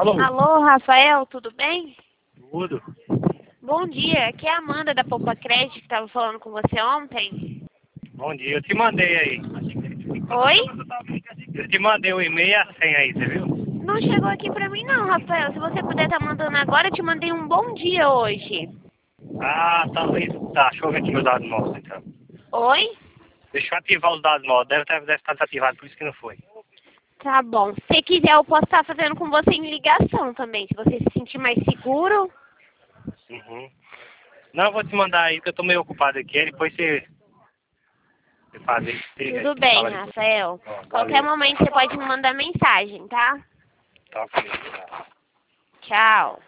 Alô? Alô, Rafael, tudo bem? Tudo. Bom dia, aqui é a Amanda da Poupa Crédito, que estava falando com você ontem. Bom dia. Eu te mandei aí. Oi? Eu te mandei o e-mail e a senha aí, você viu? Não chegou aqui pra mim não, Rafael. Se você puder estar mandando agora, eu te mandei um bom dia hoje. Ah, talvez. Tá, deixa eu ver aqui meus dados novos, então. Oi? Deixa eu ativar os dados novos. Deve estar desativado, por isso que não foi. Tá bom. Se quiser, eu posso estar fazendo com você em ligação também, se você se sentir mais seguro. Uhum. Não, eu vou te mandar aí, que eu tô meio ocupado aqui. Aí depois você faz aí. Tudo bem, Rafael. Ó, Qualquer valeu. momento você pode me mandar mensagem, tá? Tá ok. Tá. Tchau.